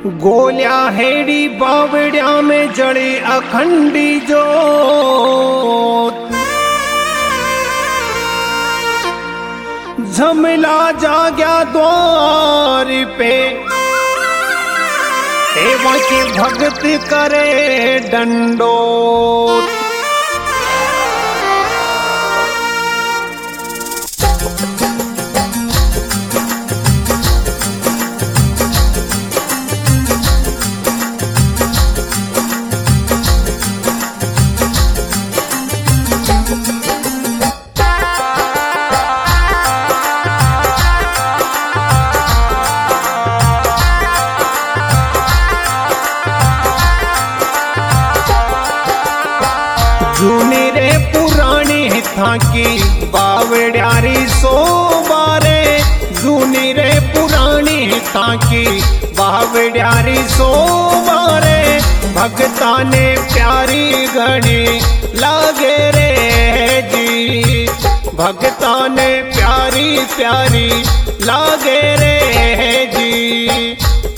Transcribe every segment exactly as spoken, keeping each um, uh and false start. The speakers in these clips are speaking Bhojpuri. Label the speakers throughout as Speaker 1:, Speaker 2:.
Speaker 1: गोल्या हेड़ी बावड़िया में जड़ी अखंडी जोत, झमला जाग्या द्वार पे, सेवा की भगत करे दंडोत। जूनी रे पुरानी थाकी बावड़ियारी सो बारे, जूनी रे पुरानी थाकी बावड़ियारी सो बारे, भगता ने प्यारी घड़ी लागे रे जी, भगता ने प्यारी प्यारी लागे रे जी।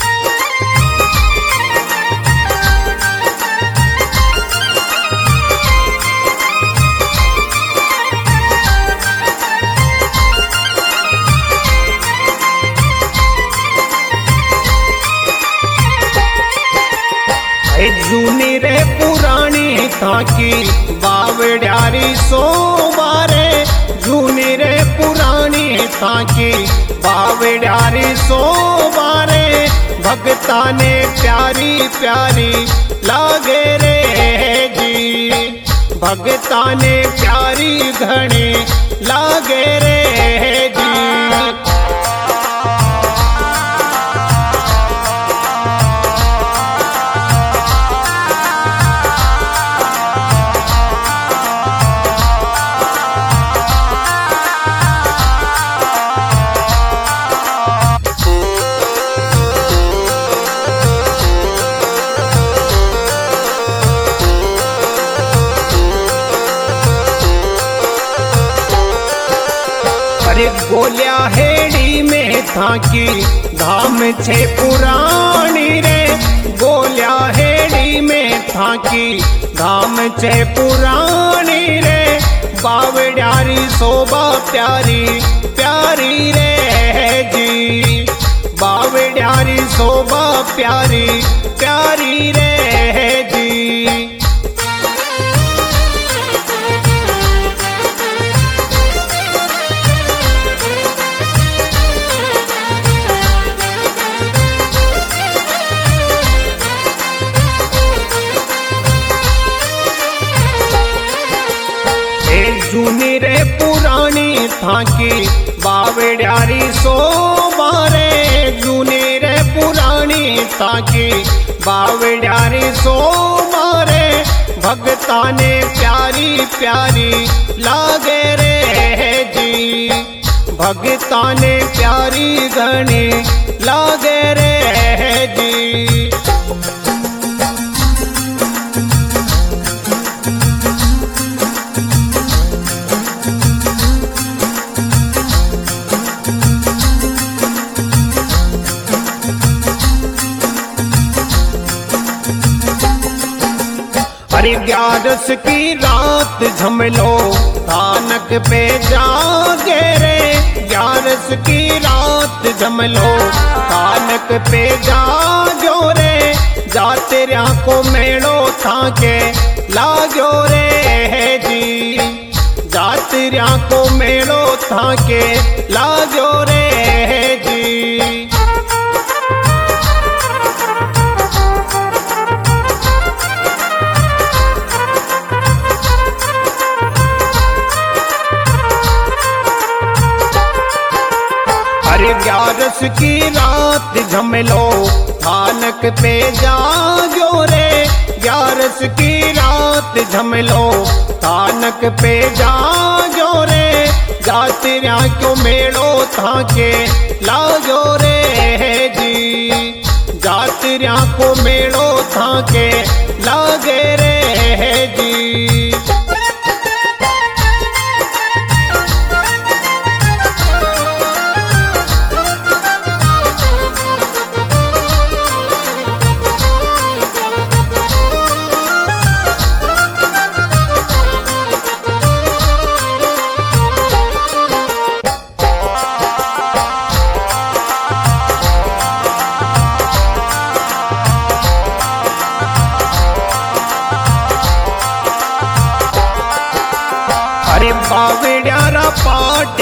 Speaker 1: जूनी रे पुरानी थाकी बावड़ियारी सो बारे, जूनी रे पुरानी थाकी बावड़ियारी सो बारे, भगता ने प्यारी प्यारी लागे रे जी, भगता ने प्यारी घड़ी लागे रे जी। अरे गोल्या हेड़ी में थाकी धाम छे पुरानी रे, गोल्या हेड़ी में थाकी धाम छे पुरानी रे, बावड़ियारी शोभा प्यारी प्यारी रे जी, बावड़ियारी शोभा प्यारी प्यारी रे जी। जूनी रे पुरानी थाकी बावड़ियारी सो बारे, जूनी रे पुरानी थाकी बावड़ियारी सो बारे, भगता ने प्यारी प्यारी लागे रे जी, भगता ने प्यारी घड़ी लागे रे जी। अरे ग्यारस की रात झमलो थानक पे जागे रे, ग्यारस की रात झमलो थानक पे जागो रे, जातेरिया को मेड़ो थाके लागो रे जी, जातेरिया को मेड़ो थाके लागो रे जी। अरे ग्यारस की रात झमलो थानक पे जागो रे, ग्यारस की रात झमलो थानक पे जागो रे, जातिरिया क्यों मेड़ो थाके लागो रे जी, जातिरिया को मेड़ो थाके लागे रे जी।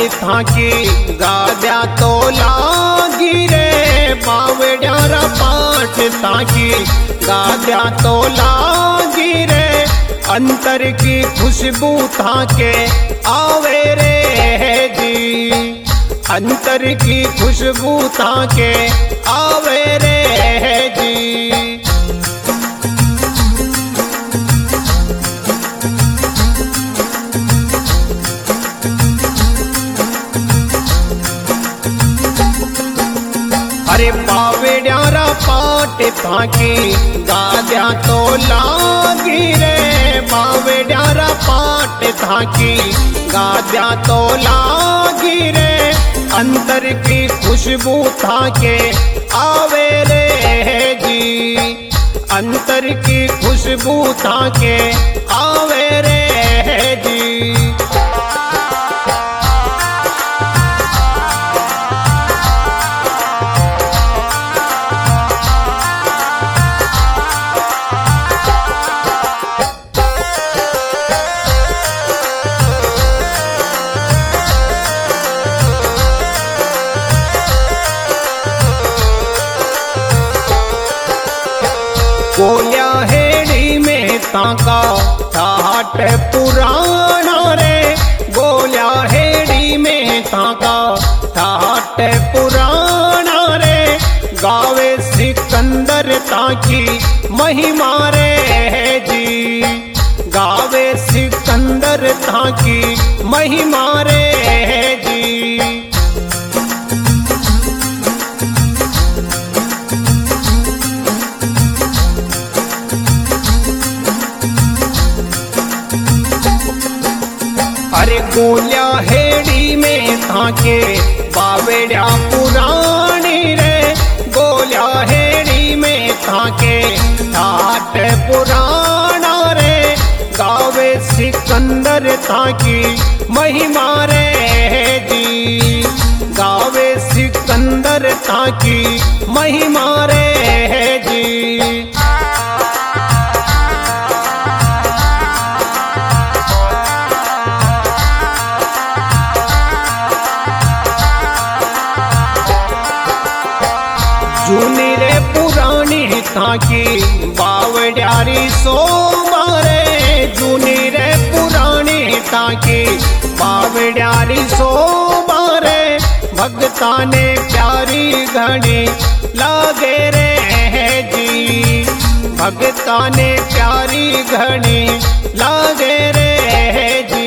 Speaker 1: थाकी गाद्या तो लागी रे बावड्यारा पाठ ताकी गाद्या तो लागी रे अंतर की खुशबू थाके आवे रे जी अंतर की खुशबू थाके आवे रे जी। अरे बावड्यारा पाट थाकी गाद्या तो लागी रे बावड्यारा पाट थाकी गाद्या तो लागी रे अंतर की खुशबू थाके आवे रे जी अंतर की खुशबू थाके आवे रे जी। गोल्या हेड़ी में ताका ठाट पुराना रे गोल्या हेड़ी में ताका ठाट पुराना रे गावे सिकंदर ताकी महिमा रे जी गावे सिकंदर ताकी महिमा रे जी। अरे गोल्या हेड़ी में थाके बावड्या पुरानी रे गोल्या हेड़ी में थाके ठाट पुराना रे गावे सिकंदर ताकी महिमा रे जी गावे सिकंदर ताकी महिमा रे जी। जूनी रे पुरानी ताकी बावड्यारी सोमारे जूनी रे पुरानी ताकी बावड्यारी सोमारे भगता ने प्यारी घड़ी लागे रे जी भगता ने प्यारी घड़ी लागे रे जी।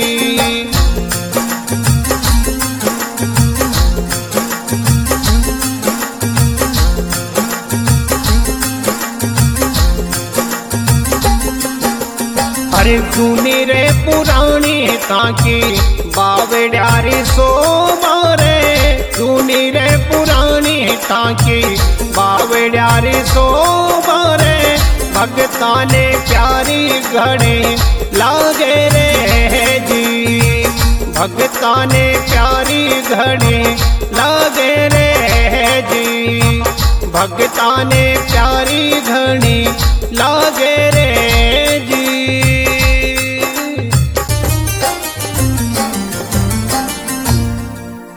Speaker 1: अरे जूनी रे पुरानी ताकी बावड्यारी सोमारे जूनी रे पुरानी ताकी बावड्यारी सोमारे भगता ने प्यारी घड़ी लागे रे जी भगता ने प्यारी घड़ी लागे रे जी भगता ने प्यारी घड़ी लागे रे।